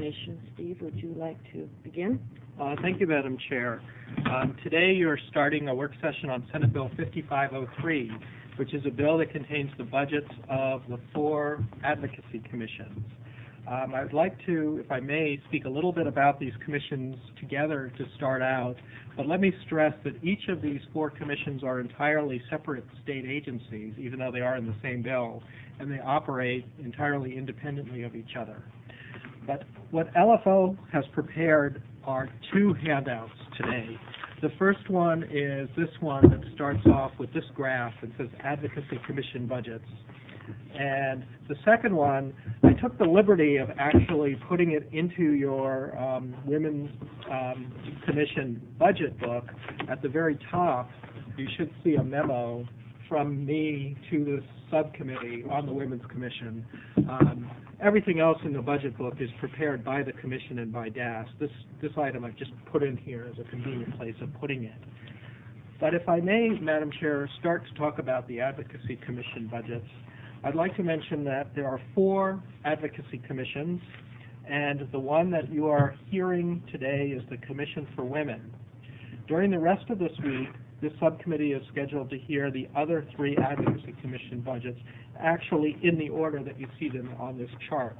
Commission. Steve, would you like to begin? Thank you, Madam Chair. Today you're starting a work session on Senate Bill 5503, which is a bill that contains the budgets of the 4 advocacy commissions. I'd like to, if I may, speak a little bit about these commissions together to start out, but let me stress that each of these 4 commissions are entirely separate state agencies, even though they are in the same bill, and they operate entirely independently of each other. But what LFO has prepared are 2 handouts today. The first one is this one that starts off with this graph that says Advocacy Commission budgets. And the second one, I took the liberty of actually putting it into your Women's Commission budget book. At the very top, you should see a memo from me to the subcommittee on the Women's Commission. Everything else in the budget book is prepared by the Commission and by DAS. This item I've just put in here as a convenient place of putting it. But if I may, Madam Chair, start to talk about the Advocacy Commission budgets, I'd like to mention that there are 4 advocacy commissions, and the one that you are hearing today is the Commission for Women. During the rest of this week, this subcommittee is scheduled to hear the other 3 advocacy commission budgets, actually in the order that you see them on this chart.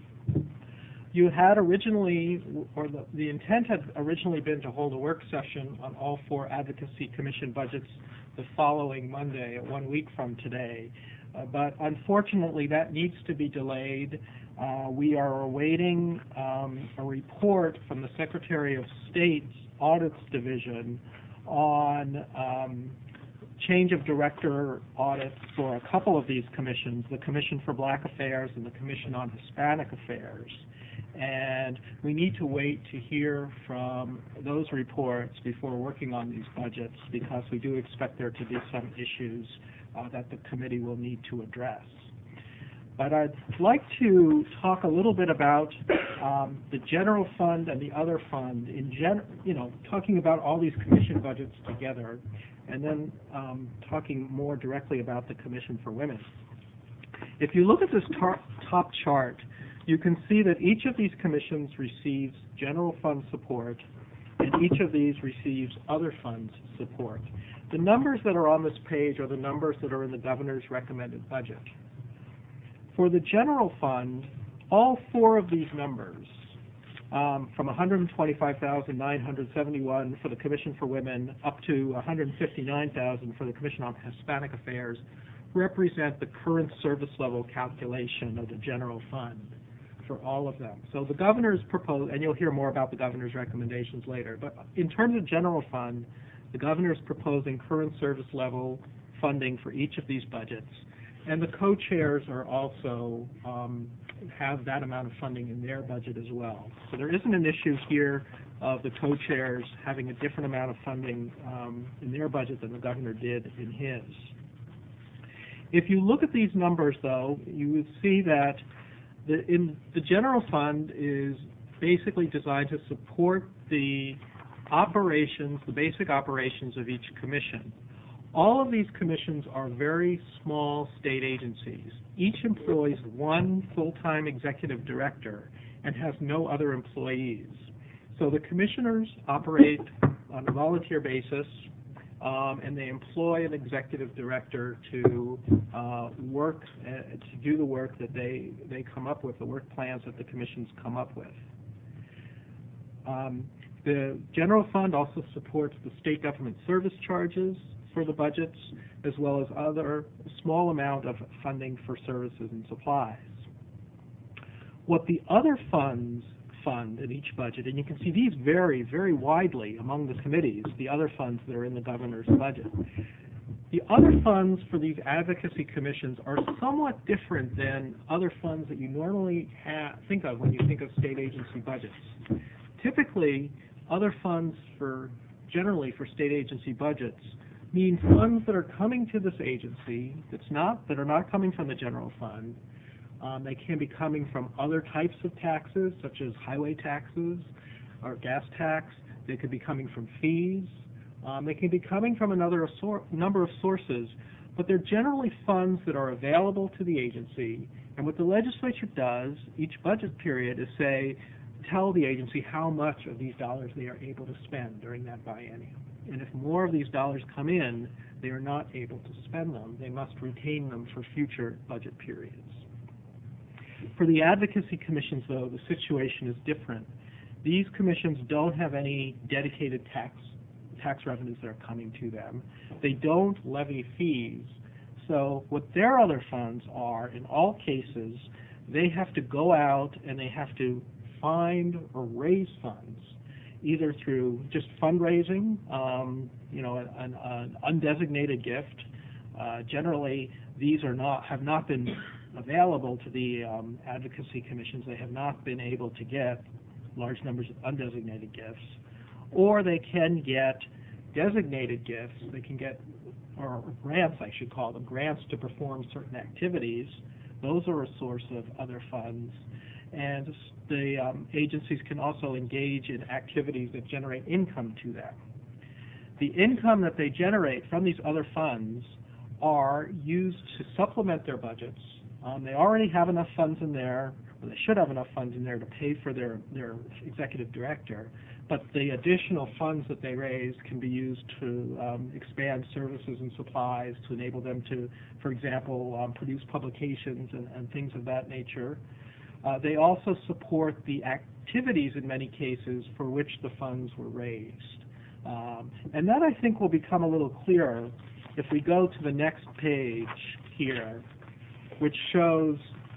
You had originally, or the intent had originally been to hold a work session on all 4 advocacy commission budgets the following Monday, 1 week from today. But unfortunately, that needs to be delayed. We are awaiting a report from the Secretary of State's Audits Division on change of director audits for a couple of these commissions, the Commission for Black Affairs and the Commission on Hispanic Affairs. And we need to wait to hear from those reports before working on these budgets, because we do expect there to be some issues that the committee will need to address. But I'd like to talk a little bit about the general fund and the other fund, talking about all these commission budgets together, and then talking more directly about the Commission for Women. If you look at this top chart, you can see that each of these commissions receives general fund support, and each of these receives other funds support. The numbers that are on this page are the numbers that are in the governor's recommended budget. For the general fund, all 4 of these numbers, from $125,971 for the Commission for Women up to $159,000 for the Commission on Hispanic Affairs, represent the current service level calculation of the general fund for all of them. So the governor's proposed, and you'll hear more about the governor's recommendations later, but in terms of general fund, the governor is proposing current service level funding for each of these budgets, and the co-chairs are also have that amount of funding in their budget as well. So there isn't an issue here of the co-chairs having a different amount of funding in their budget than the governor did in his. If you look at these numbers, though, you would see that the general fund is basically designed to support the operations, the basic operations of each commission. All of these commissions are very small state agencies. Each employs 1 full-time executive director and has no other employees. So the commissioners operate on a volunteer basis, and they employ an executive director to work, to do the work that they come up with, the work plans that the commissions come up with. The general fund also supports the state government service charges for the budgets, as well as other small amount of funding for services and supplies. What the other funds fund in each budget, and you can see these vary very widely among the committees, the other funds that are in the governor's budget. The other funds for these advocacy commissions are somewhat different than other funds that you normally think of when you think of state agency budgets. Typically, other funds generally for state agency budgets mean funds that are coming to this agency that are not coming from the general fund. They can be coming from other types of taxes, such as highway taxes or gas tax. They could be coming from fees. They can be coming from another number of sources, but they're generally funds that are available to the agency. And what the legislature does each budget period is say, tell the agency how much of these dollars they are able to spend during that biennium. And if more of these dollars come in, they are not able to spend them. They must retain them for future budget periods. For the advocacy commissions, though, the situation is different. These commissions don't have any dedicated tax revenues that are coming to them. They don't levy fees. So what their other funds are, in all cases, they have to go out and they have to find or raise funds, either through just fundraising, an undesignated gift. Generally, these have not been available to the advocacy commissions. They have not been able to get large numbers of undesignated gifts. Or they can get designated gifts. They can get, or grants, I should call them, grants to perform certain activities. Those are a source of other funds. And the agencies can also engage in activities that generate income to them. The income that they generate from these other funds are used to supplement their budgets. They already have enough funds in there, or they should have enough funds in there to pay for their executive director, but the additional funds that they raise can be used to expand services and supplies to enable them to, for example, produce publications and things of that nature. They also support the activities in many cases for which the funds were raised. And that, I think, will become a little clearer if we go to the next page here, which shows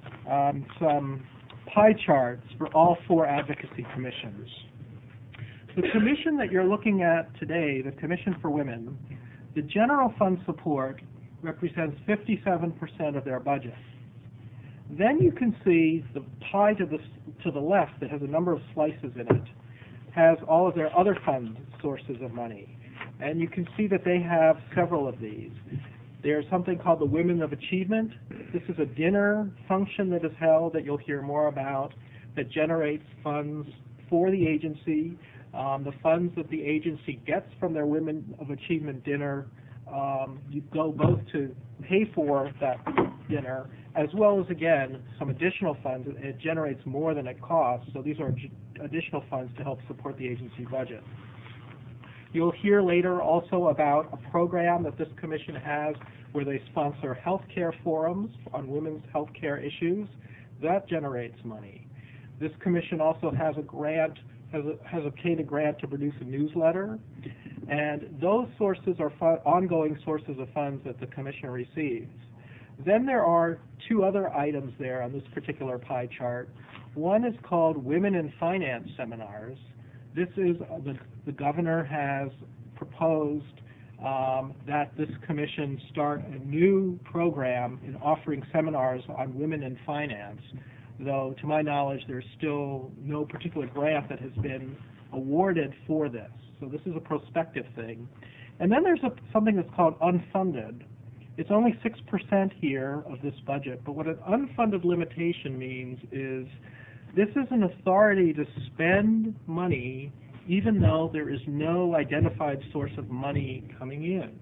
some pie charts for all 4 advocacy commissions. The commission that you're looking at today, the Commission for Women, the general fund support represents 57% of their budget. Then you can see the pie to the left that has a number of slices in it, has all of their other fund sources of money. And you can see that they have several of these. There's something called the Women of Achievement. This is a dinner function that is held that you'll hear more about that generates funds for the agency. The funds that the agency gets from their Women of Achievement dinner, you go both to pay for that dinner as well as, again, some additional funds. It generates more than it costs, so these are additional funds to help support the agency budget. You'll hear later also about a program that this commission has where they sponsor healthcare forums on women's healthcare issues. That generates money. This commission also has a grant, has obtained a grant to produce a newsletter, and those sources are ongoing sources of funds that the commission receives. Then there are 2 other items there on this particular pie chart. One is called Women in Finance Seminars. This is, the governor has proposed that this commission start a new program in offering seminars on women in finance, though to my knowledge there's still no particular grant that has been awarded for this. So this is a prospective thing. And then there's something that's called unfunded. It's only 6% here of this budget, but what an unfunded limitation means is this is an authority to spend money even though there is no identified source of money coming in.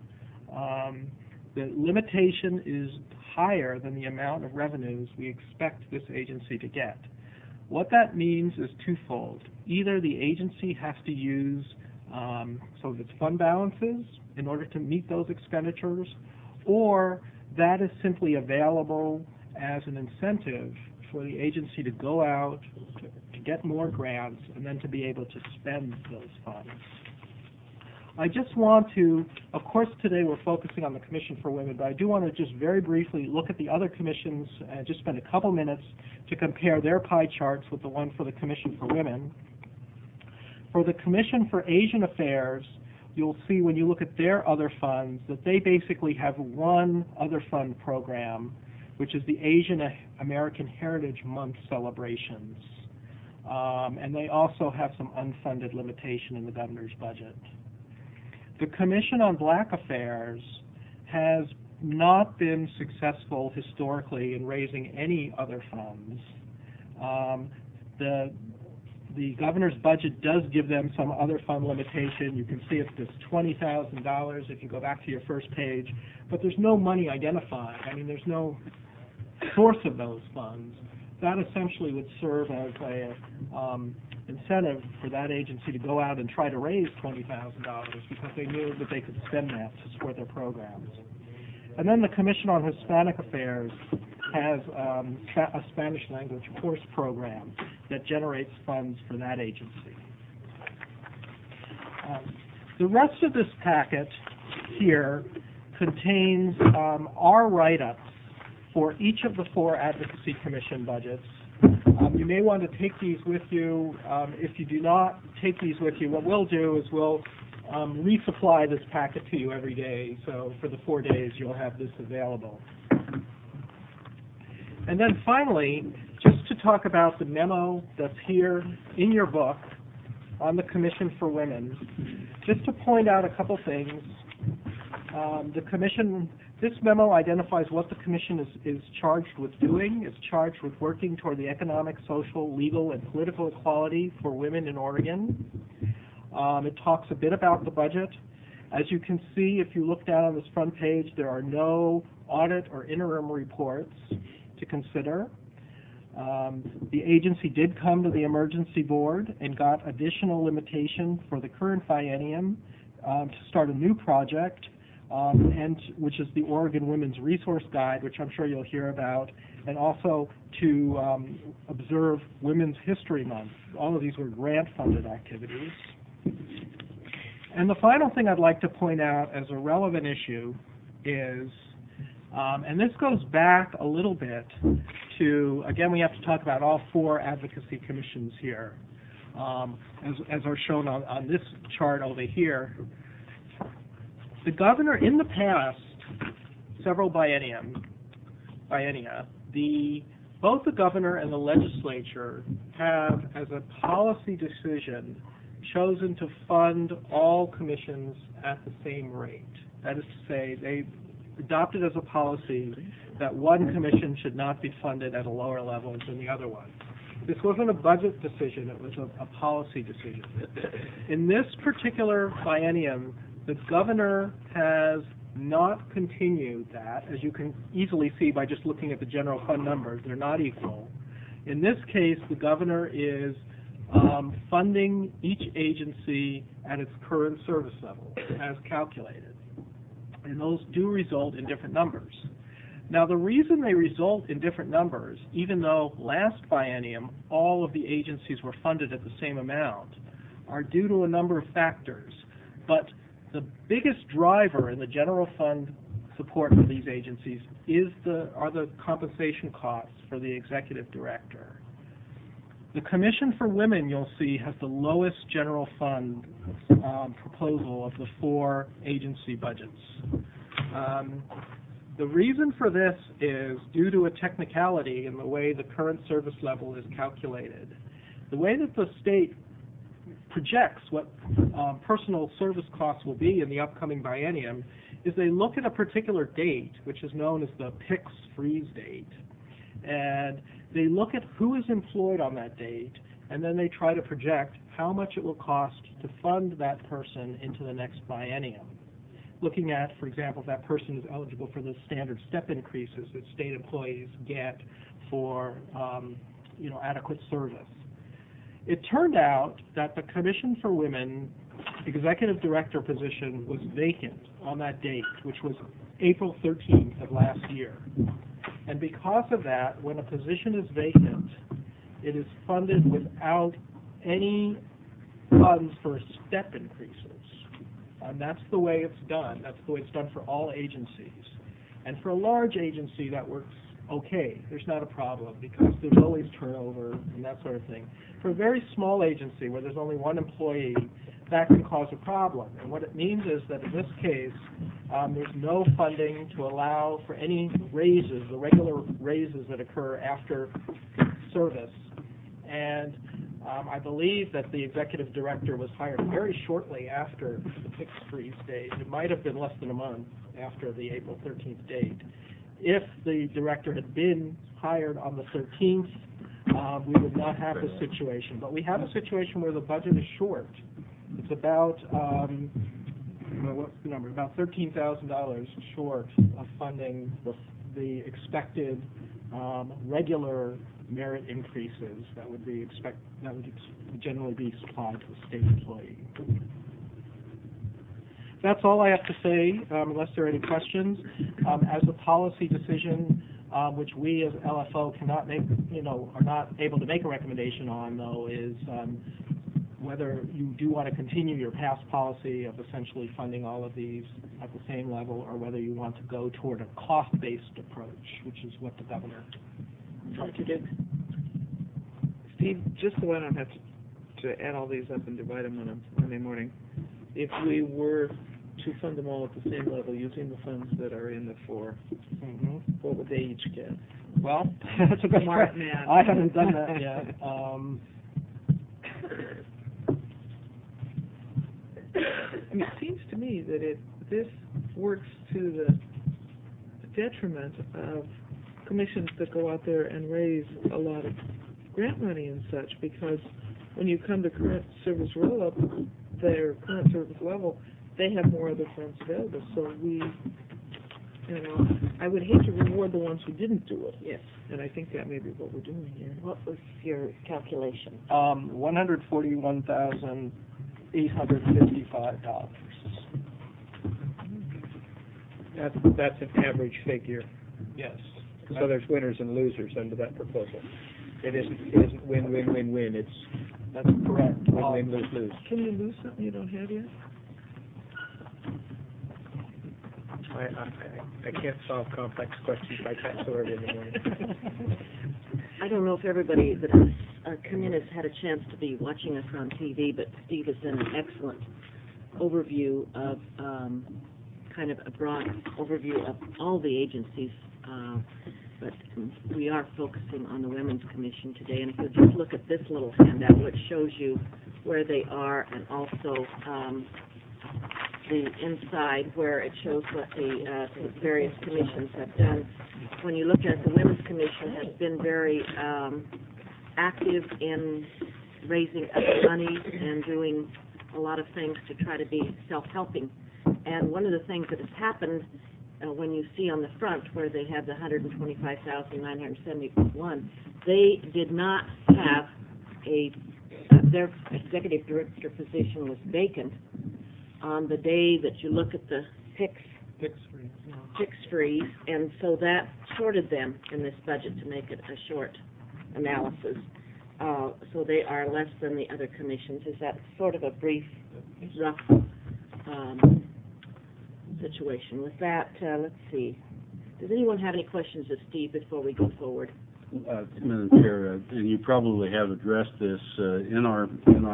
The limitation is higher than the amount of revenues we expect this agency to get. What that means is twofold. Either the agency has to use some of its fund balances in order to meet those expenditures, or that is simply available as an incentive for the agency to go out, to get more grants, and then to be able to spend those funds. I just want to, of course today we're focusing on the Commission for Women, but I do want to just very briefly look at the other commissions and just spend a couple minutes to compare their pie charts with the one for the Commission for Women. For the Commission for Asian Affairs, you'll see when you look at their other funds that they basically have one other fund program, which is the Asian American Heritage Month celebrations. And they also have some unfunded limitation in the governor's budget. The Commission on Black Affairs has not been successful historically in raising any other funds. The governor's budget does give them some other fund limitation. You can see it's this $20,000 if you go back to your first page, but there's no money identified. I mean, there's no source of those funds. that essentially would serve as a incentive for that agency to go out and try to raise $20,000 because they knew that they could spend that to support their programs. And then the Commission on Hispanic Affairs has a Spanish language course program that generates funds for that agency. The rest of this packet here contains our write-ups for each of the 4 Advocacy Commission budgets. You may want to take these with you. If you do not take these with you, what we'll do is we'll resupply this packet to you every day. So for the 4 days, you'll have this available. And then finally, just to talk about the memo that's here in your book on the Commission for Women, just to point out a couple things. This memo identifies what the Commission is charged with doing. It's charged with working toward the economic, social, legal, and political equality for women in Oregon. It talks a bit about the budget. As you can see, if you look down on this front page, there are no audit or interim reports to consider. The agency did come to the Emergency Board and got additional limitation for the current biennium to start a new project, which is the Oregon Women's Resource Guide, which I'm sure you'll hear about, and also to observe Women's History Month. All of these were grant-funded activities. And the final thing I'd like to point out as a relevant issue is, and this goes back a little bit to, again, we have to talk about all 4 advocacy commissions here, as are shown on this chart over here. The governor, in the past, several biennia, both the governor and the legislature have, as a policy decision, chosen to fund all commissions at the same rate. That is to say, they adopted as a policy that one commission should not be funded at a lower level than the other one. This wasn't a budget decision, it was a policy decision. In this particular biennium, the governor has not continued that, as you can easily see by just looking at the general fund numbers. They're not equal. In this case, the governor is funding each agency at its current service level, as calculated. And those do result in different numbers. Now, the reason they result in different numbers, even though last biennium all of the agencies were funded at the same amount, are due to a number of factors. But the biggest driver in the general fund support for these agencies are the compensation costs for the executive director. The Commission for Women, you'll see, has the lowest general fund proposal of the 4 agency budgets. The reason for this is due to a technicality in the way the current service level is calculated. The way that the state projects what personal service costs will be in the upcoming biennium is they look at a particular date, which is known as the PICS freeze date, and they look at who is employed on that date, and then they try to project how much it will cost to fund that person into the next biennium. Looking at, for example, if that person is eligible for the standard step increases that state employees get for adequate service. It turned out that the Commission for Women executive director position was vacant on that date, which was April 13th of last year. And because of that, when a position is vacant, it is funded without any funds for step increases. And that's the way it's done. That's the way it's done for all agencies. And for a large agency, that works okay. There's not a problem because there's always turnover and that sort of thing. For a very small agency where there's only one employee, that can cause a problem. And what it means is that in this case, there's no funding to allow for any raises, the regular raises that occur after service. And I believe that the executive director was hired very shortly after the PICS freeze date. It might have been less than a month after the April 13th date. If the director had been hired on the 13th, we would not have this situation. But we have a situation where the budget is short. It's about, what's the number? About $13,000 short of funding the expected regular merit increases that would generally be supplied to a state employee. That's all I have to say, unless there are any questions. As a policy decision, which we as LFO cannot make, are not able to make a recommendation on, though, is whether you do want to continue your past policy of essentially funding all of these at the same level, or whether you want to go toward a cost-based approach, which is what the governor tried to do. Steve, just so I don't have to add all these up and divide them on a Monday morning, if we were to fund them all at the same level using the funds that are in the four, what would they each get? Well, that's a good Smart question. man. I haven't done that yet. I mean, it seems to me that this works to the detriment of commissions that go out there and raise a lot of grant money and such, because when you come to current service roll-up, their current service level, they have more other funds available. So I would hate to reward the ones who didn't do it. Yes. And I think that may be what we're doing here. What was your calculation? $141,855. That's an average figure. Yes. So there's winners and losers under that proposal. It isn't win, win, win, win. It's That's correct. win, win, lose, lose. Can you lose something you don't have yet? I can't solve complex questions by time so early in the morning. I don't know if everybody that has come in has had a chance to be watching us on TV, but Steve has done an excellent overview of kind of a broad overview of all the agencies, but we are focusing on the Women's Commission today. And if you just look at this little handout, which shows you where they are, and also the inside where it shows what the various commissions have done. When you look at the Women's Commission, has been very active in raising up money and doing a lot of things to try to be self-helping. And one of the things that has happened when you see on the front where they have the $125,971, they did not have their executive director position was vacant on the day that you look at the fix freeze, and so that shorted them in this budget to make it a short analysis. So they are less than the other commissions. Is that sort of a brief, rough situation? With that, let's see. Does anyone have any questions of Steve before we go forward? Madam Chair, and you probably have addressed this in our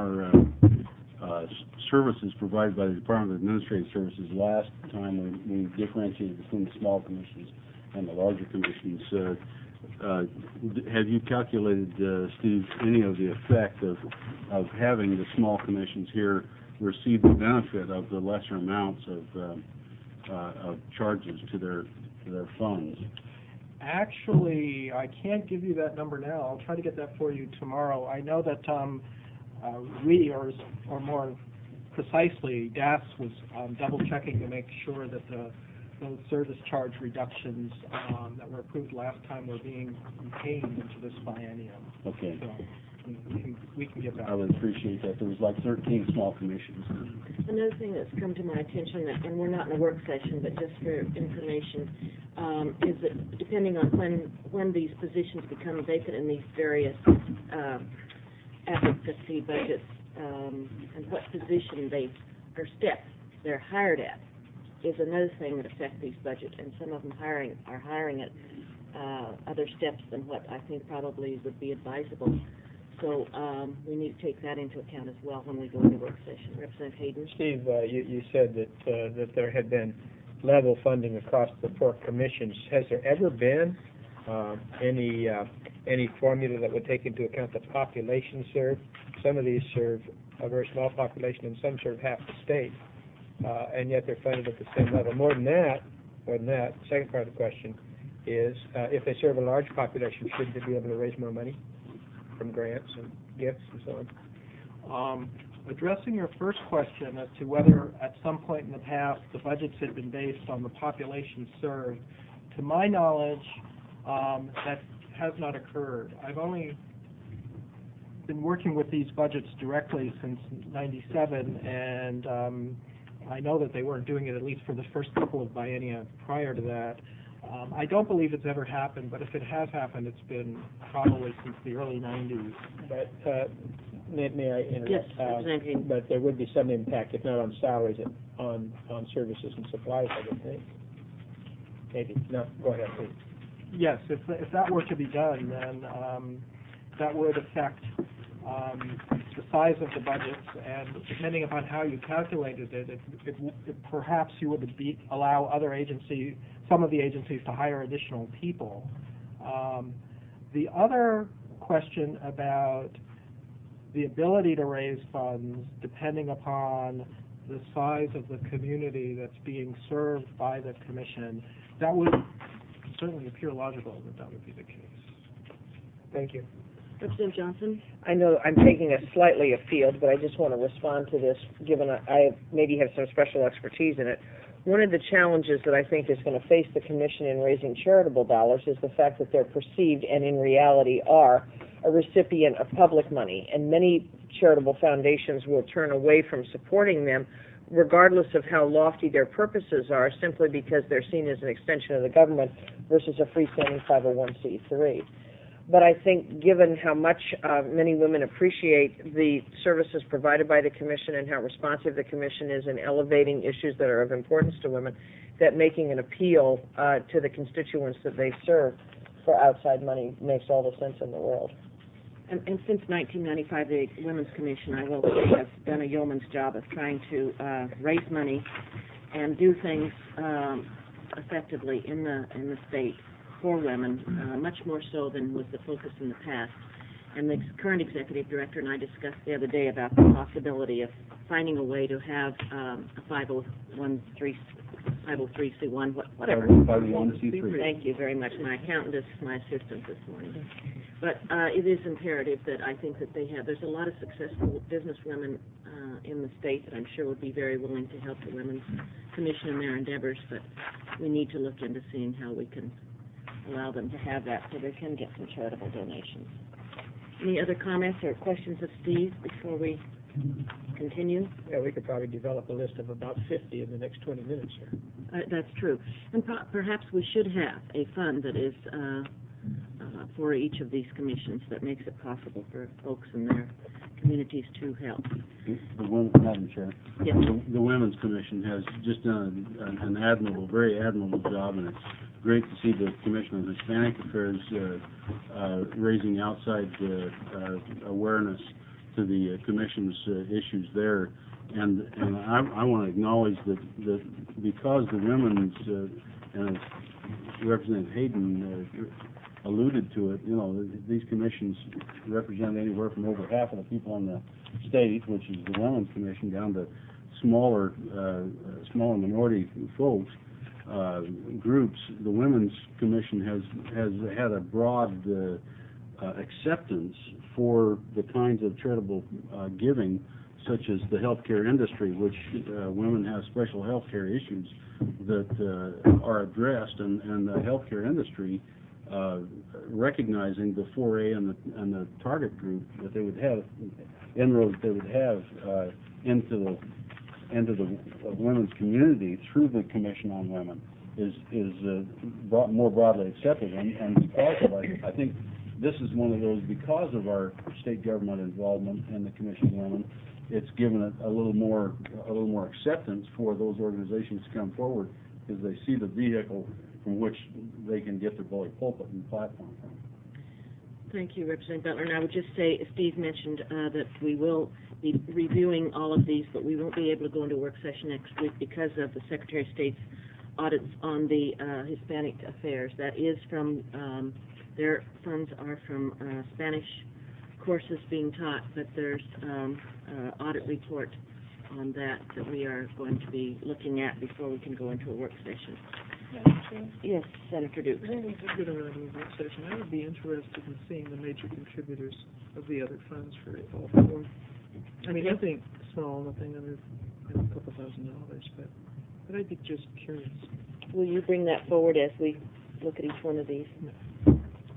services provided by the Department of Administrative Services last time we differentiated between the small commissions and the larger commissions. Have you calculated, Steve, any of the effect of having the small commissions here receive the benefit of the lesser amounts of charges to their funds? Actually, I can't give you that number now. I'll try to get that for you tomorrow. I know that we, or more precisely, DAS was double-checking to make sure that those service charge reductions that were approved last time were being contained into this biennium. Okay. So we can get back. I would appreciate that. There was like 13 small commissions. Another thing that's come to my attention, and we're not in a work session, but just for information, is that depending on when these positions become vacant in these various advocacy budgets, and what position or step they're hired at, is another thing that affects these budgets, and some of them are hiring at other steps than what I think probably would be advisable. So we need to take that into account as well when we go into work session. Representative Hayden? Steve, you said that there had been level funding across the four commissions. Has there ever been any formula that would take into account the population served? Some of these serve a very small population, and some serve half the state, and yet they're funded at the same level. More than that, the second part of the question is, if they serve a large population, should they be able to raise more money from grants and gifts and so on? Addressing your first question as to whether at some point in the past the budgets had been based on the population served, to my knowledge, that has not occurred. I've only been working with these budgets directly since '97, and I know that they weren't doing it at least for the first couple of biennia prior to that. I don't believe it's ever happened, but if it has happened, it's been probably since the early '90s. But, may I interrupt? Yes, Representative Hayden. But there would be some impact, if not on salaries, on services and supplies, I would think. Maybe. No, go ahead, please. Yes, if that were to be done, then that would affect the size of the budgets, and depending upon how you calculated it, perhaps you would allow other agencies, some of the agencies, to hire additional people. The other question about the ability to raise funds depending upon the size of the community that's being served by the commission, that would certainly appear logical that would be the case. Thank you. Representative Johnson? I know I'm taking us slightly afield, but I just want to respond to this, given I maybe have some special expertise in it. One of the challenges that I think is going to face the Commission in raising charitable dollars is the fact that they're perceived, and in reality are, a recipient of public money, and many charitable foundations will turn away from supporting them regardless of how lofty their purposes are, simply because they're seen as an extension of the government versus a freestanding 501c3. But I think given how much many women appreciate the services provided by the Commission and how responsive the Commission is in elevating issues that are of importance to women, that making an appeal to the constituents that they serve for outside money makes all the sense in the world. And since 1995, the Women's Commission, I will say, has done a yeoman's job of trying to raise money and do things effectively in the state for women, much more so than was the focus in the past. And the current executive director and I discussed the other day about the possibility of finding a way to have a 503c1, whatever. 501c3. Thank you very much. My accountant is my assistant this morning. But it is imperative that I think that there's a lot of successful business women in the state that I'm sure would be very willing to help the Women's Commission in their endeavors, but we need to look into seeing how we can allow them to have that so they can get some charitable donations. Any other comments or questions of Steve before we continue? Yeah, we could probably develop a list of about 50 in the next 20 minutes here. That's true. And perhaps we should have a fund that is for each of these commissions that makes it possible for folks in their communities to help. Madam Chair. Yes. The Women's Commission has just done an admirable, very admirable job, and it's great to see the Commission on Hispanic Affairs raising outside awareness to the Commission's issues there. And I want to acknowledge that because the women's, and as Representative Hayden alluded to it, these commissions represent anywhere from over half of the people in the state, which is the Women's Commission, down to smaller minority folks, groups. The Women's Commission has had a broad acceptance for the kinds of charitable giving, such as the healthcare industry, which women have special healthcare issues that are addressed, and the healthcare industry recognizing the 4A and the target group that they would have, inroads they would have into the women's community through the Commission on Women is more broadly accepted, and because of I think this is one of those, because of our state government involvement in the Commission on Women, it's given it a little more acceptance for those organizations to come forward, because they see the vehicle from which they can get their bully pulpit and platform from. Thank you, Representative Butler. And I would just say, Steve mentioned that we will be reviewing all of these, but we won't be able to go into a work session next week because of the Secretary of State's audits on the Hispanic affairs. That is from, their funds are from Spanish courses being taught, but there's audit report on that we are going to be looking at before we can go into a work session. Yes, Senator Dukes. I think we could go to a work session. I would be interested in seeing the major contributors of the other funds for all four. I mean, nothing small, nothing under a couple $1,000, but I'd be just curious. Will you bring that forward as we look at each one of these?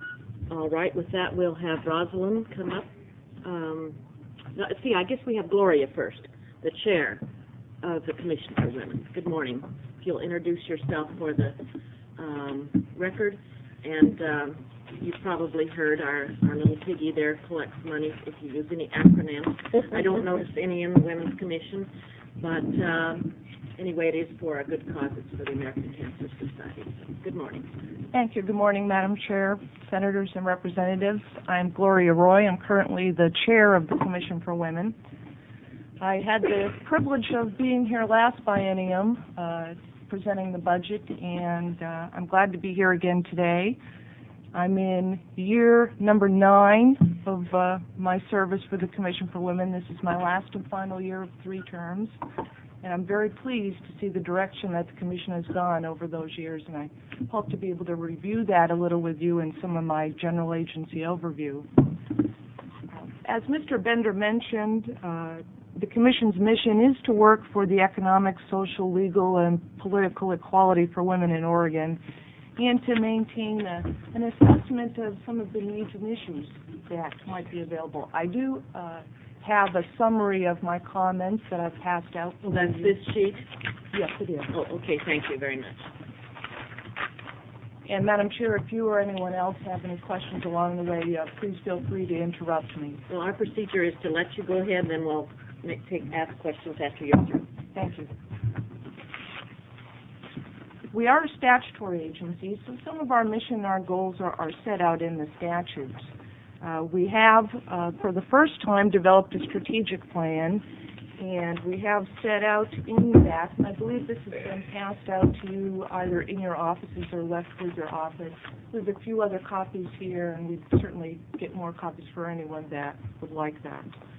All right, with that, we'll have Rosalind come up. No, see, I guess we have Gloria first, the chair of the Commission for Women. Good morning. If you'll introduce yourself for the record, and you've probably heard our little piggy there collects money if you use any acronyms. I don't notice any in the Women's Commission, but anyway, it is for a good cause. It's for the American Cancer Society. So, good morning. Thank you. Good morning, Madam Chair, Senators and Representatives. I'm Gloria Roy. I'm currently the chair of the Commission for Women. I had the privilege of being here last biennium presenting the budget, and I'm glad to be here again today. I'm in year number 9 of my service for the Commission for Women. This is my last and final year of 3 terms, and I'm very pleased to see the direction that the Commission has gone over those years, and I hope to be able to review that a little with you in some of my general agency overview. As Mr. Bender mentioned, the Commission's mission is to work for the economic, social, legal, and political equality for women in Oregon, and to maintain an assessment of some of the needs and issues that might be available. I do have a summary of my comments that I've passed out. Well, that's this sheet? Yes, it is. Oh, okay, thank you very much. And Madam Chair, if you or anyone else have any questions along the way, please feel free to interrupt me. Well, our procedure is to let you go ahead, and then we'll ask questions after you're through. Thank you. We are a statutory agency, so some of our mission and our goals are set out in the statutes. We have, for the first time, developed a strategic plan, and we have set out in that, and I believe this has been passed out to you either in your offices or left with your office. We have a few other copies here, and we'd certainly get more copies for anyone that would like that.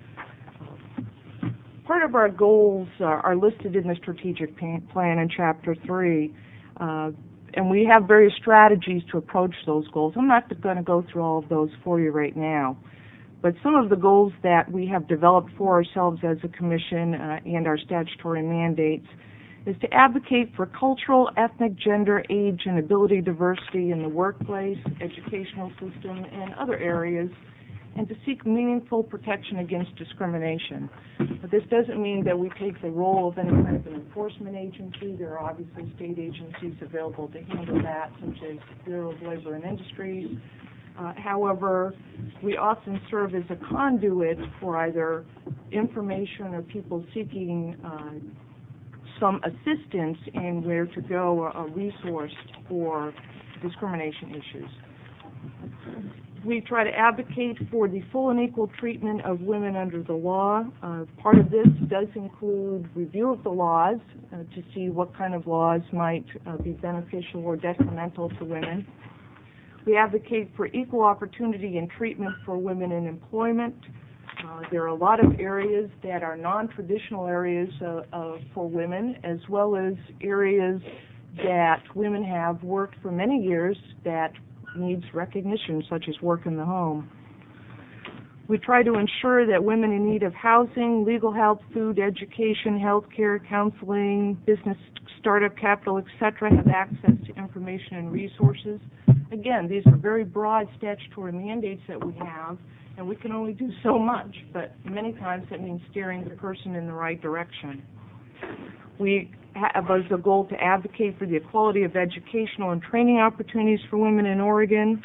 Part of our goals are listed in the strategic plan in Chapter 3, and we have various strategies to approach those goals. I'm not going to go through all of those for you right now, but some of the goals that we have developed for ourselves as a commission and our statutory mandates is to advocate for cultural, ethnic, gender, age, and ability diversity in the workplace, educational system, and other areas, and to seek meaningful protection against discrimination. But this doesn't mean that we take the role of any kind of an enforcement agency. There are obviously state agencies available to handle that, such as Bureau of Labor and Industries. However, we often serve as a conduit for either information or people seeking some assistance in where to go, a resource for discrimination issues. We try to advocate for the full and equal treatment of women under the law. Part of this does include review of the laws to see what kind of laws might be beneficial or detrimental to women. We advocate for equal opportunity and treatment for women in employment. There are a lot of areas that are non-traditional areas for women, as well as areas that women have worked for many years that needs recognition, such as work in the home. We try to ensure that women in need of housing, legal help, food, education, health care, counseling, business startup capital, etc., have access to information and resources. Again, these are very broad statutory mandates that we have, and we can only do so much, but many times that means steering the person in the right direction. We have as a goal to advocate for the equality of educational and training opportunities for women in Oregon.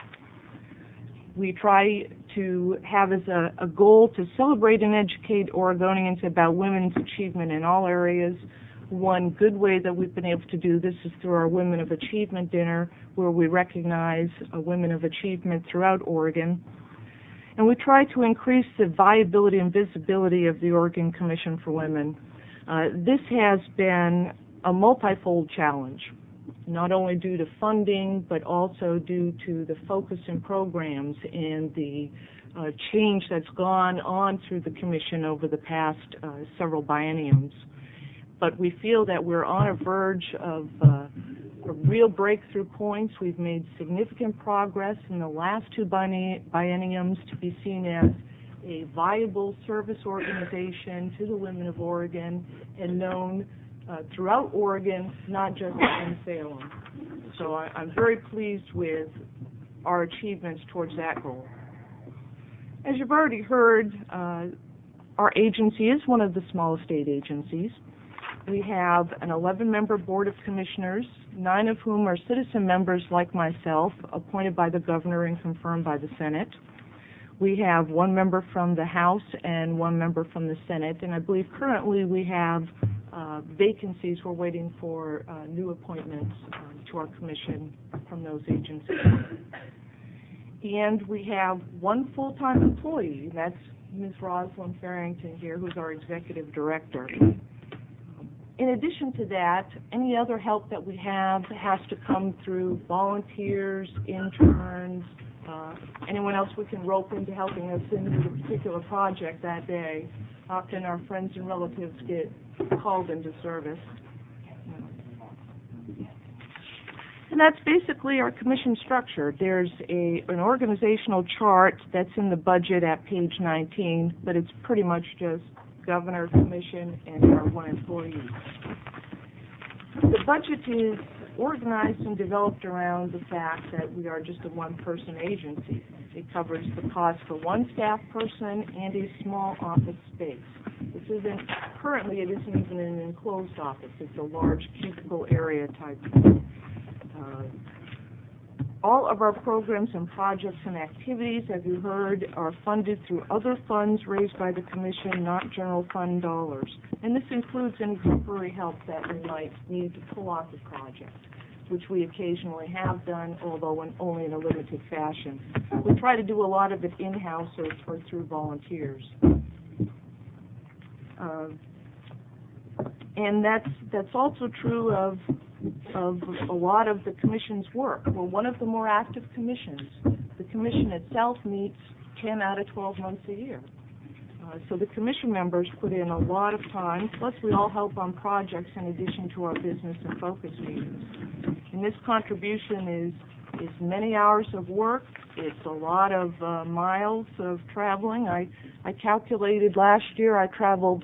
We try to have as a goal to celebrate and educate Oregonians about women's achievement in all areas. One good way that we've been able to do this is through our Women of Achievement Dinner, where we recognize women of achievement throughout Oregon. And we try to increase the viability and visibility of the Oregon Commission for Women. This has been a multifold challenge, not only due to funding, but also due to the focus in programs and the change that's gone on through the Commission over the past several bienniums. But we feel that we're on a verge of real breakthrough points. We've made significant progress in the last 2 bienniums to be seen as a viable service organization to the women of Oregon and known throughout Oregon, not just in Salem. So I'm very pleased with our achievements towards that goal. As you've already heard, our agency is one of the smallest state agencies. We have an 11-member Board of Commissioners, 9 of whom are citizen members like myself, appointed by the Governor and confirmed by the Senate. We have 1 member from the House and 1 member from the Senate, and I believe currently we have vacancies. We're waiting for new appointments to our commission from those agencies. And we have 1 full-time employee, and that's Ms. Rosalind Farrington here, who's our executive director. In addition to that, any other help that we have has to come through volunteers, interns, anyone else we can rope into helping us in the particular project that day. Often our friends and relatives get called into service. And that's basically our commission structure. There's an organizational chart that's in the budget at page 19, but it's pretty much just governor, commission, and our 1 employee. The budget is organized and developed around the fact that we are just a 1-person agency. It covers the cost for 1 staff person and a small office space. Currently it isn't even an enclosed office. It's a large cubicle area type. All of our programs and projects and activities, as you heard, are funded through other funds raised by the Commission, not general fund dollars. And this includes any temporary help that we might need to pull off a project, which we occasionally have done, although only in a limited fashion. We try to do a lot of it in-house or through volunteers. And that's also true of a lot of the Commission's work. We're one of the more active commissions. The Commission itself meets 10 out of 12 months a year. So the Commission members put in a lot of time, plus we all help on projects in addition to our business and focus meetings. And this contribution is many hours of work. It's a lot of miles of traveling. I calculated last year I traveled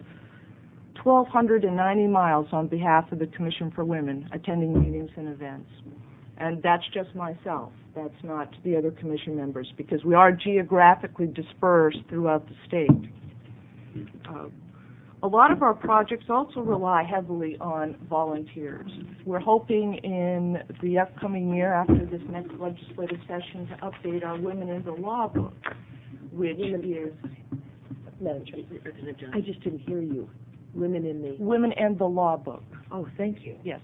1,290 miles on behalf of the Commission for Women, attending meetings and events. And that's just myself. That's not the other Commission members, because we are geographically dispersed throughout the state. A lot of our projects also rely heavily on volunteers. We're hoping in the upcoming year, after this next legislative session, to update our Women in the Law book, which is... I just didn't hear you. Women and the Law book. Oh, thank you. Yes.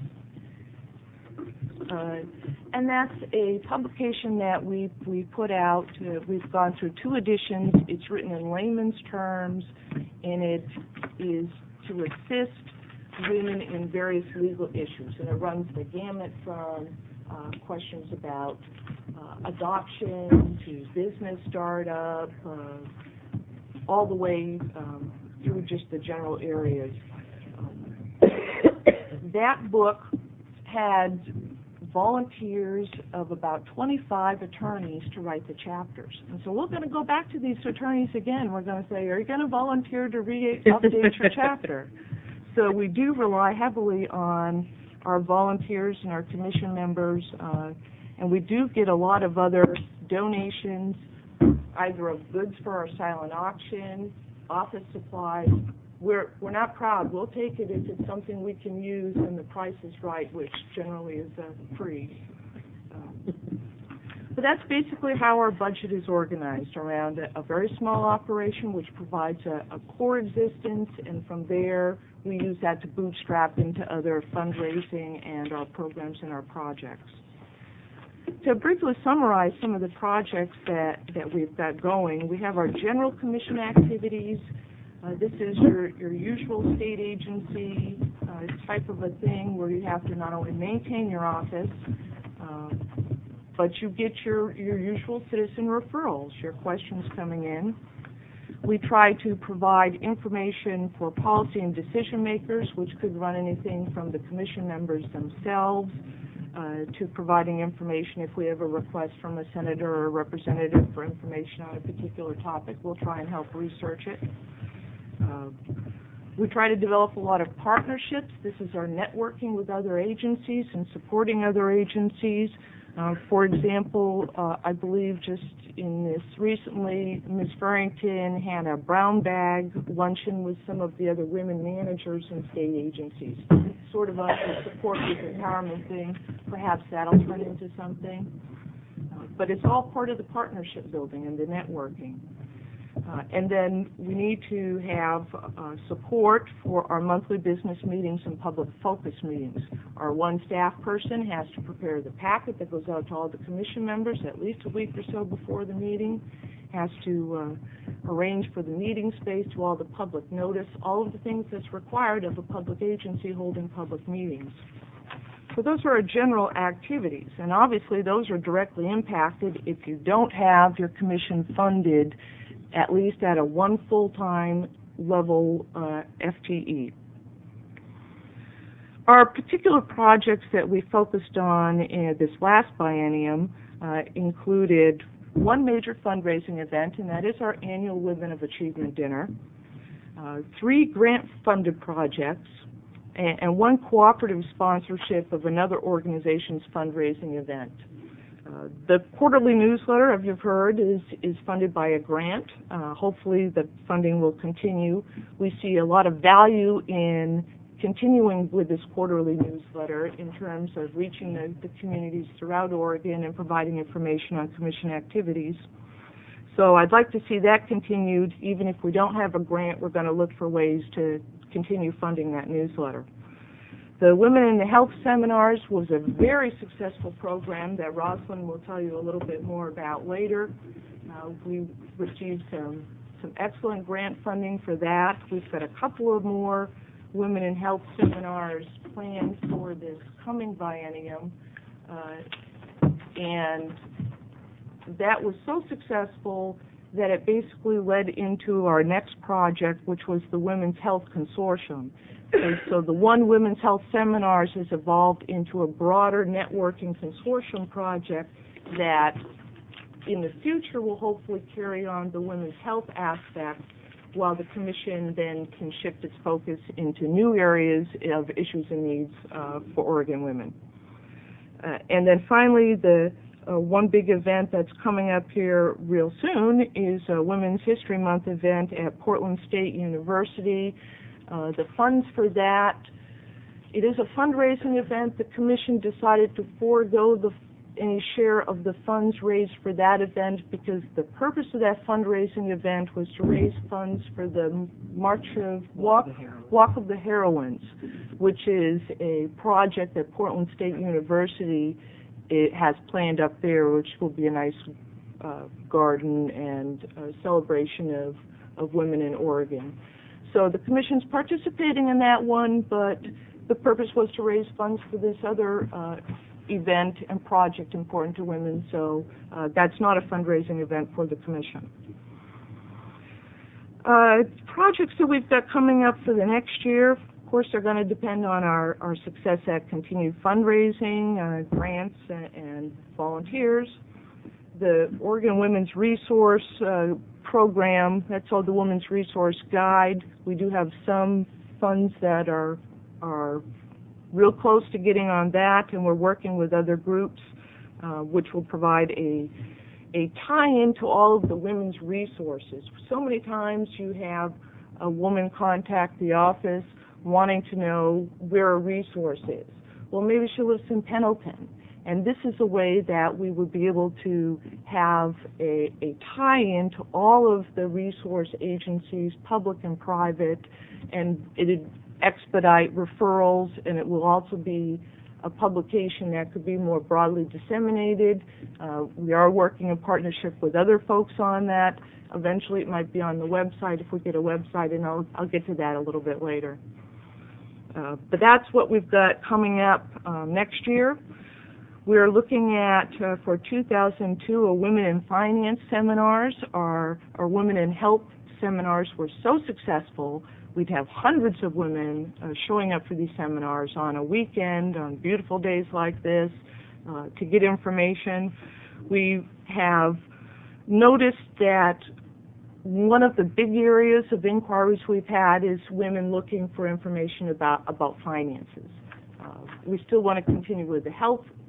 And that's a publication that we put out. We've gone through 2 editions. It's written in layman's terms, and it is to assist women in various legal issues. And it runs the gamut from questions about adoption to business startup, all the way through just the general areas. That book had volunteers of about 25 attorneys to write the chapters. And so we're going to go back to these attorneys again. We're going to say, are you going to volunteer to update your chapter? So we do rely heavily on our volunteers and our Commission members, and we do get a lot of other donations, either of goods for our silent auction, office supplies. We're not proud. We'll take it if it's something we can use and the price is right, which generally is free. But that's basically how our budget is organized, around a very small operation which provides a core existence, and from there we use that to bootstrap into other fundraising and our programs and our projects. To briefly summarize some of the projects that we've got going, we have our general commission activities. This is your usual state agency type of a thing where you have to not only maintain your office, but you get your usual citizen referrals, your questions coming in. We try to provide information for policy and decision makers, which could run anything from the Commission members themselves to providing information if we have a request from a senator or a representative for information on a particular topic. We'll try and help research it. We try to develop a lot of partnerships. This is our networking with other agencies and supporting other agencies. For example, I believe just in this recently, Ms. Farrington had a brown bag luncheon with some of the other women managers in state agencies, sort of a support group empowerment thing. Perhaps that'll turn into something. But it's all part of the partnership building and the networking. And then we need to have support for our monthly business meetings and public focus meetings. Our one staff person has to prepare the packet that goes out to all the commission members at least a week or so before the meeting, has to arrange for the meeting space, to all the public notice, all of the things that's required of a public agency holding public meetings. So those are our general activities, and obviously those are directly impacted if you don't have your commission funded at least at a one full-time level FTE. Our particular projects that we focused on in this last biennium included one major fundraising event, and that is our annual Women of Achievement Dinner, 3 grant-funded projects, and one cooperative sponsorship of another organization's fundraising event. The quarterly newsletter, as you've heard, is funded by a grant. Hopefully the funding will continue. We see a lot of value in continuing with this quarterly newsletter in terms of reaching the communities throughout Oregon and providing information on commission activities. So I'd like to see that continued. Even if we don't have a grant, we're going to look for ways to continue funding that newsletter. The Women in the Health Seminars was a very successful program that Rosalind will tell you a little bit more about later. We received some excellent grant funding for that. We've got a couple of more Women in Health Seminars planned for this coming biennium, and that was so successful that it basically led into our next project, which was the Women's Health Consortium. And so the One Women's Health Seminars has evolved into a broader networking consortium project that in the future will hopefully carry on the women's health aspect, while the Commission then can shift its focus into new areas of issues and needs for Oregon women. And then finally, the one big event that's coming up here real soon is a Women's History Month event at Portland State University. The funds for that, it is a fundraising event. The Commission decided to forego any share of the funds raised for that event because the purpose of that fundraising event was to raise funds for the Walk of the Heroines, which is a project that Portland State University has planned up there, which will be a nice garden and celebration of women in Oregon. So the Commission's participating in that one, but the purpose was to raise funds for this other event and project important to women, so that's not a fundraising event for the Commission. Projects that we've got coming up for the next year, of course, are going to depend on our success at continued fundraising, grants, and volunteers. The Oregon Women's Resource Program, that's called the Women's Resource Guide. We do have some funds that are real close to getting on that, and we're working with other groups which will provide a tie-in to all of the women's resources. So many times you have a woman contact the office wanting to know where a resource is. Well, maybe she lives in Pendleton, and this is a way that we would be able to have a tie-in to all of the resource agencies, public and private, and it'd expedite referrals, and it will also be a publication that could be more broadly disseminated. We are working in partnership with other folks on that. Eventually it might be on the website if we get a website, and I'll get to that a little bit later. But that's what we've got coming up next year. We're looking at, for 2002, a Women in Finance seminars. Our Women in Health seminars were so successful, we'd have hundreds of women showing up for these seminars on a weekend, on beautiful days like this, to get information. We have noticed that one of the big areas of inquiries we've had is women looking for information about finances. We still want to continue with the health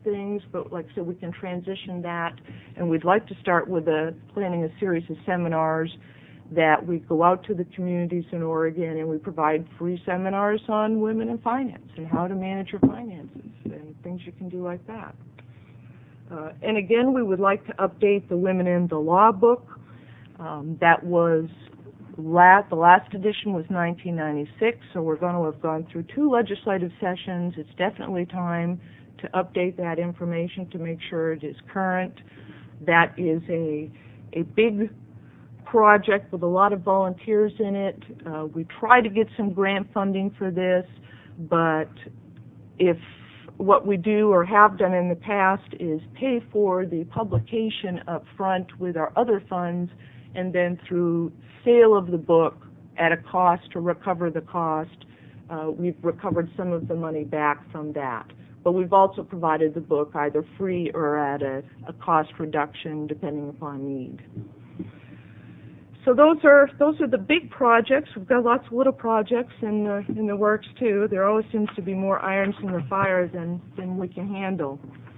things, but like I said, we can transition that, and we'd like to start with planning a series of seminars that we go out to the communities in Oregon and we provide free seminars on women in finance and how to manage your finances and things you can do like that. And again, we would like to update the Women in the Law book. That was the last edition was 1996, so we're going to have gone through 2 legislative sessions. It's definitely time to update that information to make sure it is current. That is a big project with a lot of volunteers in it. We try to get some grant funding for this, but if what we do or have done in the past is pay for the publication up front with our other funds, and then through sale of the book at a cost to recover the cost, we've recovered some of the money back from that. But we've also provided the book either free or at a cost reduction depending upon need. So those are the big projects. We've got lots of little projects in the works too. There always seems to be more irons in the fire than we can handle.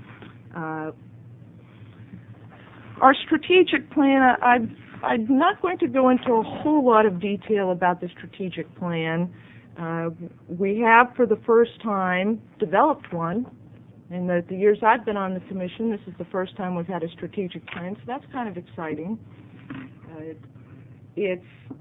Our strategic plan, I'm not going to go into a whole lot of detail about the strategic plan. We have, for the first time, developed one. In the years I've been on the commission, this is the first time we've had a strategic plan, so that's kind of exciting. It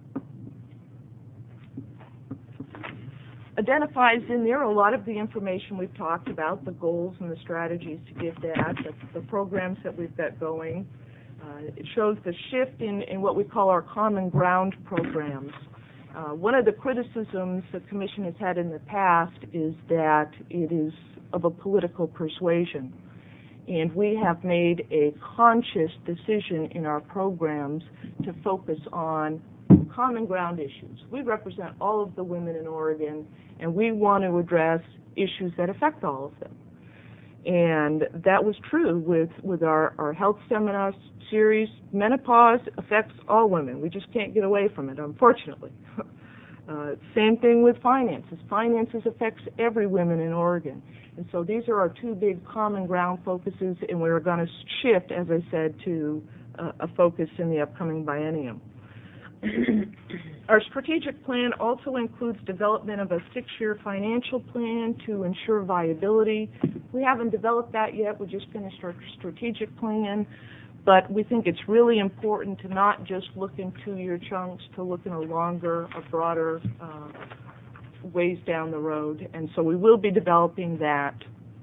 identifies in there a lot of the information we've talked about, the goals and the strategies to get that, the programs that we've got going. It shows the shift in what we call our common ground programs. One of the criticisms the Commission has had in the past is that it is of a political persuasion. And we have made a conscious decision in our programs to focus on common ground issues. We represent all of the women in Oregon, and we want to address issues that affect all of them. And that was true with our health seminar series. Menopause affects all women. We just can't get away from it, unfortunately. Same thing with finances. Finances affects every woman in Oregon. And so these are our 2 big common ground focuses, and we're going to shift, as I said, to a focus in the upcoming biennium. Our strategic plan also includes development of a 6-year financial plan to ensure viability. We haven't developed that yet. We just finished our strategic plan. But we think it's really important to not just look in 2-year chunks, to look in a broader ways down the road. And so we will be developing that.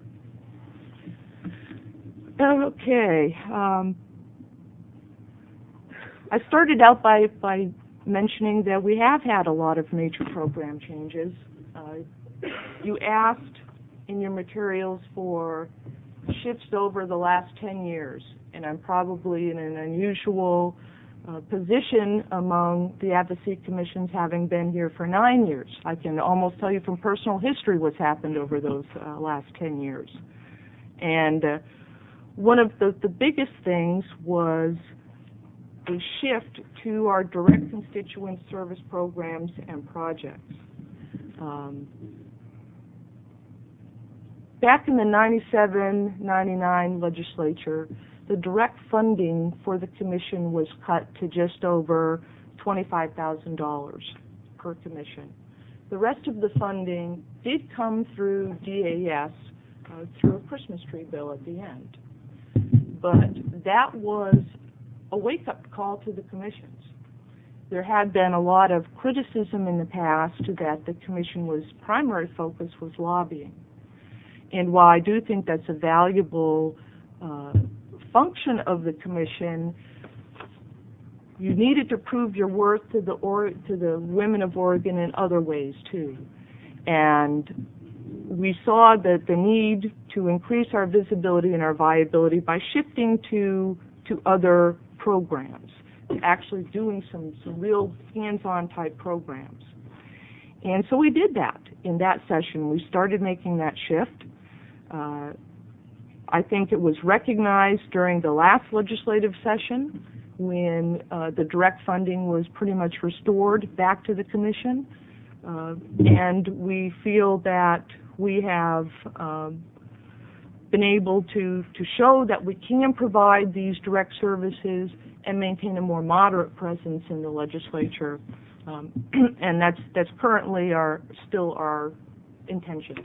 Okay. I started out by mentioning that we have had a lot of major program changes. You asked in your materials for shifts over the last 10 years, and I'm probably in an unusual position among the advocacy commissions, having been here for 9 years. I can almost tell you from personal history what's happened over those last 10 years. And one of the biggest things was a shift to our direct constituent service programs and projects. Back in the 97-99 legislature, the direct funding for the commission was cut to just over $25,000 per commission. The rest of the funding did come through DAS through a Christmas tree bill at the end. But that was a wake-up call to the commissions. There had been a lot of criticism in the past that the commission's primary focus was lobbying. And while I do think that's a valuable function of the commission, you needed to prove your worth to the women of Oregon in other ways too. And we saw that the need to increase our visibility and our viability by shifting to other programs, actually doing some real hands-on type programs. And so we did that in that session. We started making that shift. I think it was recognized during the last legislative session when the direct funding was pretty much restored back to the commission. And we feel that we have been able to show that we can provide these direct services and maintain a more moderate presence in the legislature, and that's currently still our intentions.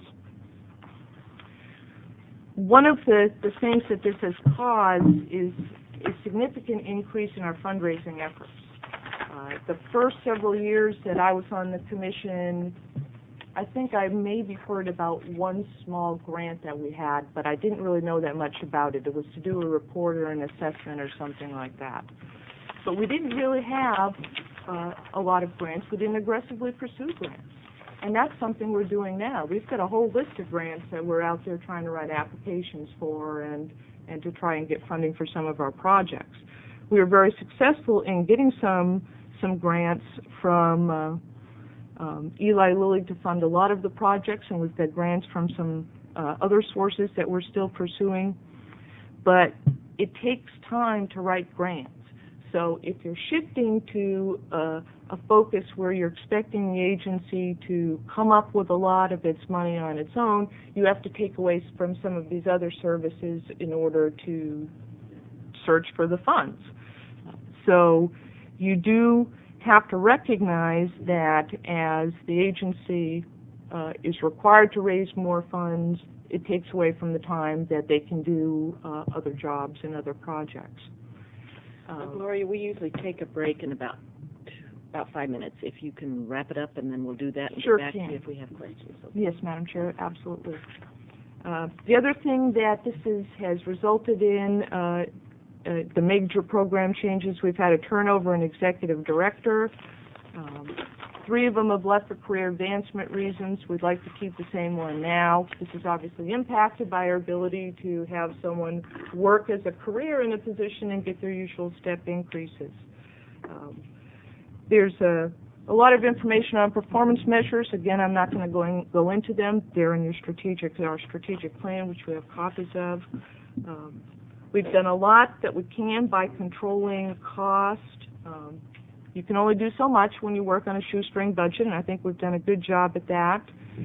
One of the things that this has caused is a significant increase in our fundraising efforts. The first several years that I was on the commission, I think I maybe heard about one small grant that we had, but I didn't really know that much about it. It was to do a report or an assessment or something like that. But we didn't really have a lot of grants. We didn't aggressively pursue grants. And that's something we're doing now. We've got a whole list of grants that we're out there trying to write applications for and to try and get funding for some of our projects. We were very successful in getting some grants from Eli Lilly to fund a lot of the projects, and we've got grants from some other sources that we're still pursuing. But it takes time to write grants. So if you're shifting to a focus where you're expecting the agency to come up with a lot of its money on its own, you have to take away from some of these other services in order to search for the funds. So you do have to recognize that as the agency is required to raise more funds, it takes away from the time that they can do other jobs and other projects. Gloria, we usually take a break in about 5 minutes. If you can wrap it up, and then we'll do that and Sure get back can. to you if we have questions. Okay. Yes, Madam Chair, absolutely. The other thing that this has resulted in, the major program changes, we've had a turnover in executive director. 3 of them have left for career advancement reasons. We'd like to keep the same one now. This is obviously impacted by our ability to have someone work as a career in a position and get their usual step increases. There's a lot of information on performance measures. Again, I'm not going to go into them. They're in our strategic plan, which we have copies of. We've done a lot that we can by controlling cost. You can only do so much when you work on a shoestring budget, and I think we've done a good job at that.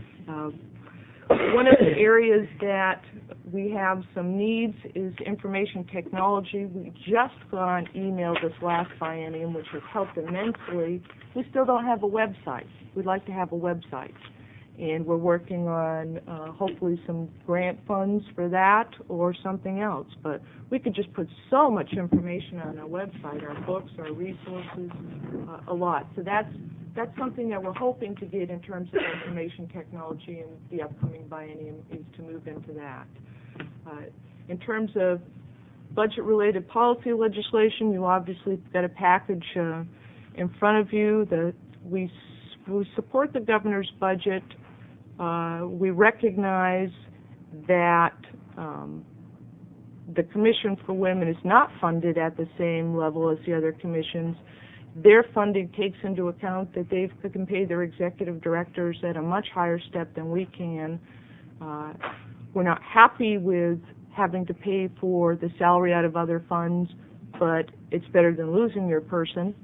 One of the areas that we have some needs is information technology. We just got on email this last biennium, which has helped immensely. We still don't have a website. We'd like to have a website. And we're working on hopefully some grant funds for that or something else. But we could just put so much information on our website, our books, our resources, a lot. So that's something that we're hoping to get in terms of information technology in the upcoming biennium, is to move into that. In terms of budget-related policy legislation, you obviously got a package in front of you. We support the governor's budget. We recognize that the Commission for Women is not funded at the same level as the other commissions. Their funding takes into account that they can pay their executive directors at a much higher step than we can. We're not happy with having to pay for the salary out of other funds, but it's better than losing your person.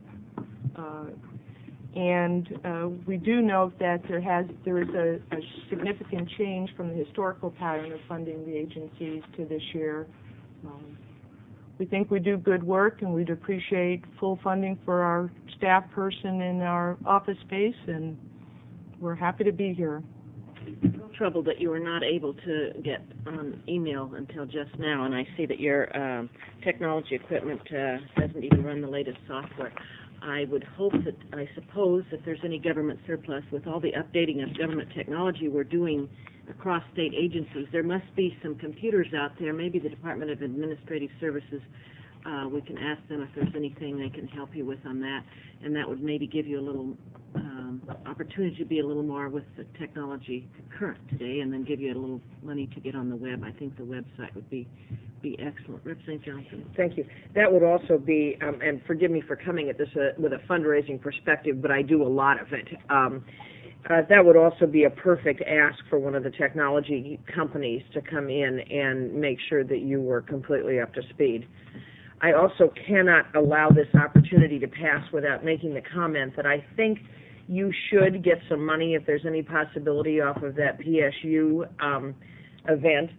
And we do note that there is a significant change from the historical pattern of funding the agencies to this year. We think we do good work, and we'd appreciate full funding for our staff person in our office space, and we're happy to be here. I'm troubled that you were not able to get on email until just now, and I see that your technology equipment doesn't even run the latest software. I would hope that, I suppose, if there's any government surplus with all the updating of government technology we're doing across state agencies, there must be some computers out there, maybe the Department of Administrative Services. We can ask them if there's anything they can help you with on that, and that would maybe give you a little opportunity to be a little more with the technology current today, and then give you a little money to get on the web. I think the website would be excellent. Representative Johnson. Thank you. That would also be, and forgive me for coming at this with a fundraising perspective, but I do a lot of it. That would also be a perfect ask for one of the technology companies to come in and make sure that you were completely up to speed. I also cannot allow this opportunity to pass without making the comment that I think you should get some money if there's any possibility off of that PSU event.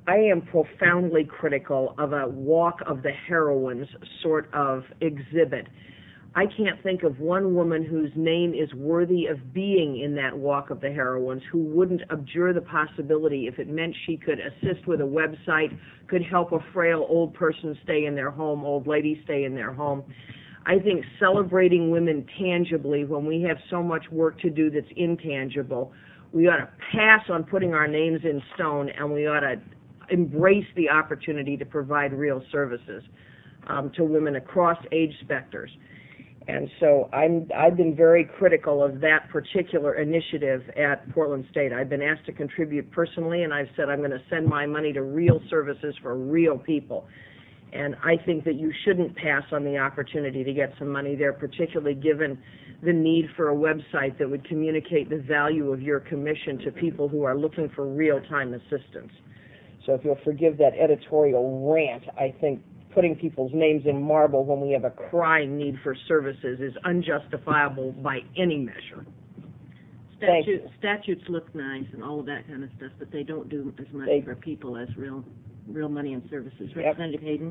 I am profoundly critical of a Walk of the Heroines sort of exhibit. I can't think of one woman whose name is worthy of being in that Walk of the Heroines who wouldn't abjure the possibility if it meant she could assist with a website, could help a frail old person stay in their home, old lady stay in their home. I think celebrating women tangibly when we have so much work to do that's intangible, we ought to pass on putting our names in stone, and we ought to embrace the opportunity to provide real services to women across age specters. And so I've been very critical of that particular initiative at Portland State. I've been asked to contribute personally, and I've said I'm going to send my money to real services for real people. And I think that you shouldn't pass on the opportunity to get some money there, particularly given the need for a website that would communicate the value of your commission to people who are looking for real-time assistance. So if you'll forgive that editorial rant, I think putting people's names in marble when we have a crying need for services is unjustifiable by any measure. Statutes look nice and all of that kind of stuff, but they don't do as much for people as real money and services. Representative Hayden?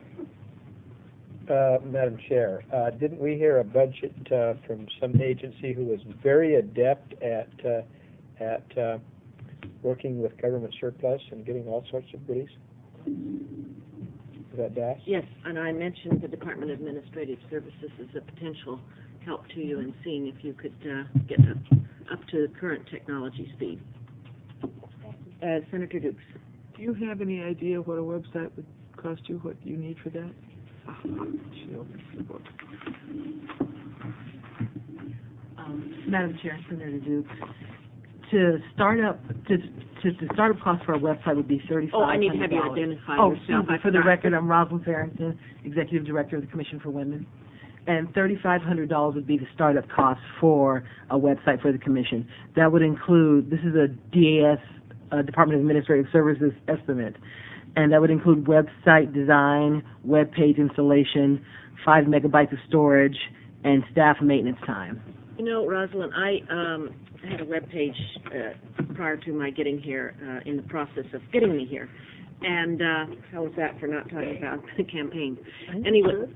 Madam Chair, didn't we hear a budget from some agency who was very adept at working with government surplus and getting all sorts of goodies? Is that DAS? Yes, and I mentioned the Department of Administrative Services as a potential help to you in seeing if you could get up to current technology speed. Senator Dukes. Do you have any idea what a website would cost you, what you need for that? Madam Chair, Senator Dukes, to start up cost for a website would be $3,500. Oh, I need to have you identify yourself. For the record, I'm Rosalind Farrington, Executive Director of the Commission for Women. And $3,500 would be the startup cost for a website for the Commission. That would include, this is a DAS, Department of Administrative Services estimate, and that would include website design, web page installation, 5 megabytes of storage, and staff maintenance time. You know, Rosalind, I had a web page prior to my getting here, in the process of getting me here. And how was that for not talking about the campaign? Anyway,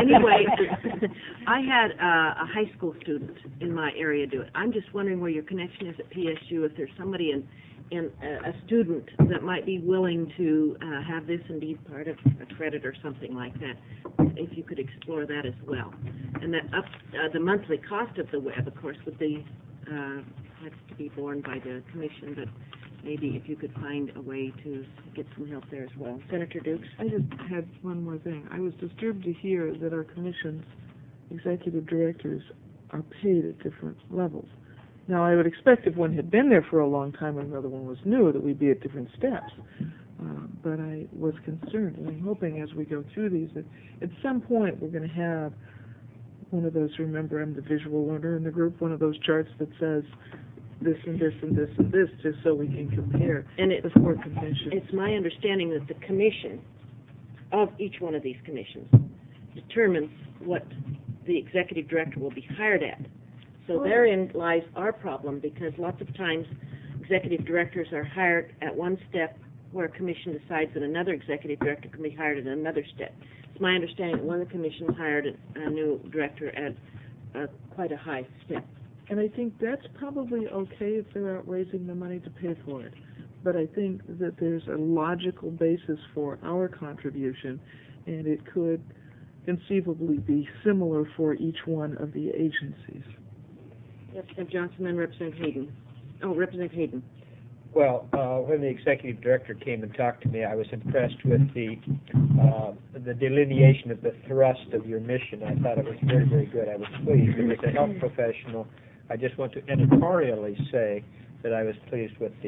I had a high school student in my area do it. I'm just wondering where your connection is at PSU, if there's somebody in a student that might be willing to have this and be part of a credit or something like that, if you could explore that as well. And that the monthly cost of the web, of course, would be has to be borne by the Commission, but maybe if you could find a way to get some help there as well. Senator Dukes? I just had one more thing. I was disturbed to hear that our Commission's executive directors are paid at different levels. Now, I would expect if one had been there for a long time and another one was new, that we'd be at different steps. But I was concerned, and I'm hoping as we go through these that at some point we're going to have one of those, remember I'm the visual learner in the group, one of those charts that says this and this and this and this, just so we can compare the 4 commissions. It's my understanding that the commission of each one of these commissions determines what the executive director will be hired at. So therein lies our problem, because lots of times executive directors are hired at one step where a commission decides that another executive director can be hired at another step. It's my understanding that one of the commissions hired a new director at quite a high step. And I think that's probably okay if they're out raising the money to pay for it. But I think that there's a logical basis for our contribution, and it could conceivably be similar for each one of the agencies. Representative Johnson and Representative Hayden. Oh, Representative Hayden. Well, when the executive director came and talked to me, I was impressed with the delineation of the thrust of your mission. I thought it was very, very good. I was pleased. As a health professional, I just want to editorially say that I was pleased with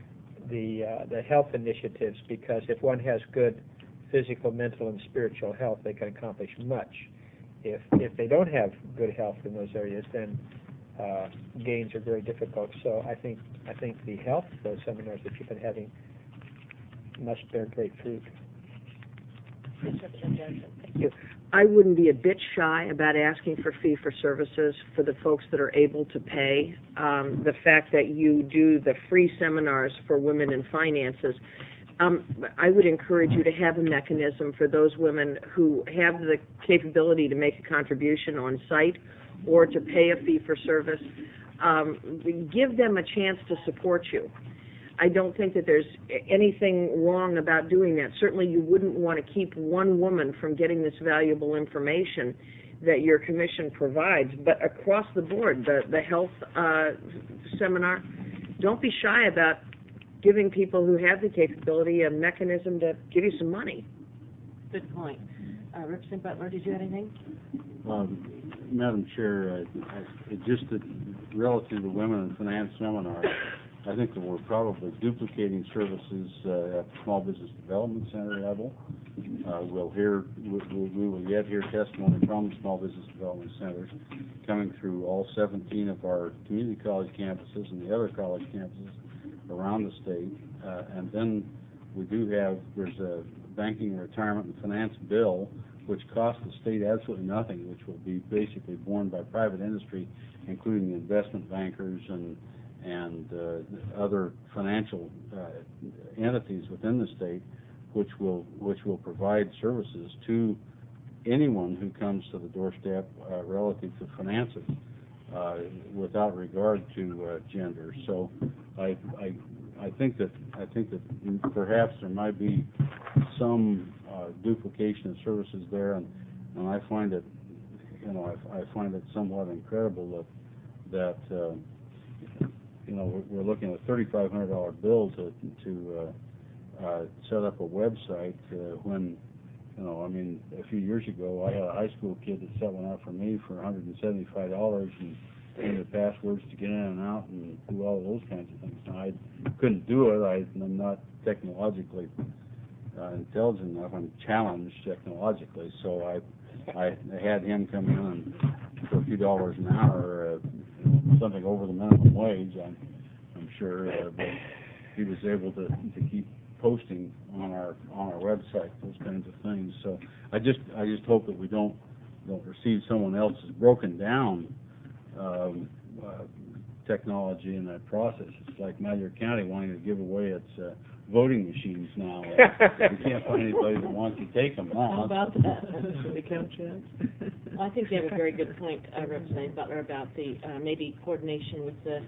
the health initiatives, because if one has good physical, mental, and spiritual health, they can accomplish much. If they don't have good health in those areas, then gains are very difficult. So I think the health seminars that you've been having must bear great fruit. Thank you. I wouldn't be a bit shy about asking for fee-for-services for the folks that are able to pay. The fact that you do the free seminars for women in finances, I would encourage you to have a mechanism for those women who have the capability to make a contribution on site or to pay a fee for service. Give them a chance to support you. I don't think that there's anything wrong about doing that. Certainly you wouldn't want to keep one woman from getting this valuable information that your commission provides, but across the board, the health seminar, don't be shy about giving people who have the capability a mechanism to give you some money. Good point. Representative Butler, did you have anything? Madam Chair, just relative to the Women in Finance seminar, I think that we're probably duplicating services at the Small Business Development Center level. We will yet hear testimony from the Small Business Development Centers coming through all 17 of our community college campuses and the other college campuses around the state. And then there's a banking, retirement, and finance bill which costs the state absolutely nothing, which will be basically borne by private industry, including the investment bankers and other financial entities within the state, which will provide services to anyone who comes to the doorstep relative to finances, without regard to gender. So I think that perhaps there might be some duplication of services there, and I find it somewhat incredible that we're looking at a $3,500 bill to set up a website when a few years ago I had a high school kid that set one up for me for $175 and the passwords to get in and out and do all those kinds of things. Now, I couldn't do it. I'm not technologically intelligent enough. I'm challenged technologically, so I had him come in and for a few dollars an hour, something over the minimum wage, I'm sure, but he was able to keep posting on our website those kinds of things. So I just hope that we don't receive someone else's broken down technology in that process. It's like Malheur County wanting to give away its voting machines now. We can't find anybody that wants to take them now. How about that? They count checks. I think you have a very good point, Representative Butler, about the maybe coordination with the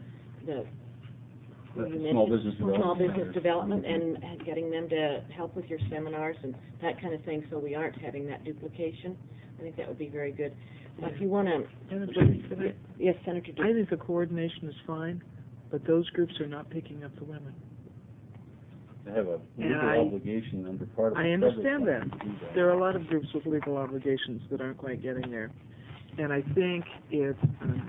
Small Business Development. Small business development and getting them to help with your seminars and that kind of thing, so we aren't having that duplication. I think that would be very good. If you want to, yes, Senator. I think the coordination is fine, but those groups are not picking up the women. They have a legal obligation under part of the I understand that. to do that. There are a lot of groups with legal obligations that aren't quite getting there. And I think it's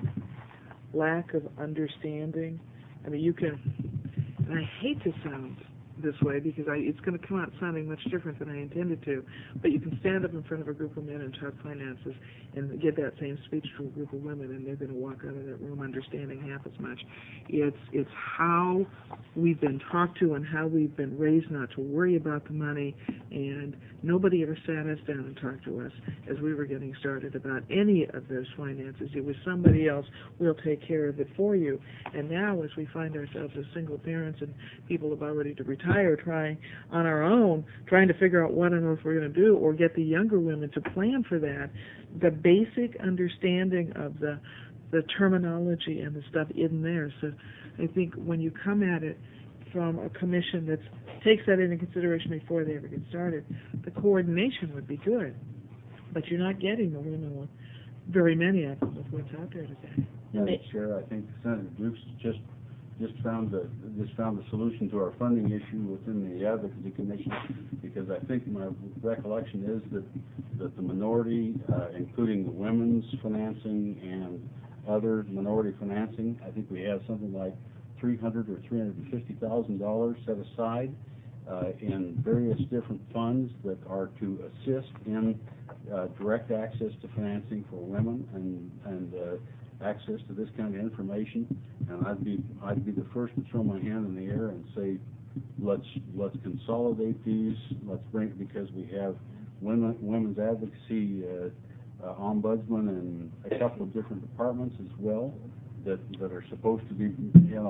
lack of understanding. I mean, you can, and I hate to sound this way because it's going to come out sounding much different than I intended to, but you can stand up in front of a group of men and talk finances and get that same speech to a group of women, and they're going to walk out of that room understanding half as much. It's how we've been talked to and how we've been raised not to worry about the money, and nobody ever sat us down and talked to us as we were getting started about any of those finances. It was somebody else, we'll take care of it for you. And now as we find ourselves as single parents and people about ready to retire, trying on our own, trying to figure out what on earth we're going to do, or get the younger women to plan for that, the basic understanding of the terminology and the stuff isn't there. So I think when you come at it from a commission that takes that into consideration before they ever get started, the coordination would be good. But you're not getting the women with very many of them with what's out there today. Madam Chair, I think Senator Dukes just found the solution to our funding issue within the Advocacy Commission, because I think my recollection is that the minority, including the women's financing and other minority financing, I think we have something like $300,000 or $350,000 set aside in various different funds that are to assist in direct access to financing for women and access to this kind of information. And I'd be the first to throw my hand in the air and say, let's consolidate these. Let's bring, because we have women's advocacy ombudsman and a couple of different departments as well. that are supposed to be,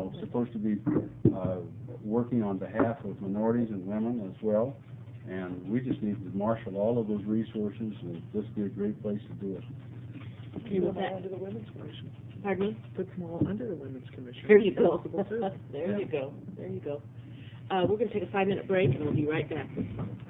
working on behalf of minorities and women as well. And we just need to marshal all of those resources, and this would be a great place to do it. Okay, with that, Under the Women's Commission. pardon me? Put them all under the Women's Commission. There you go. Possible, too. There you go. We're going to take a 5-minute break, and we'll be right back.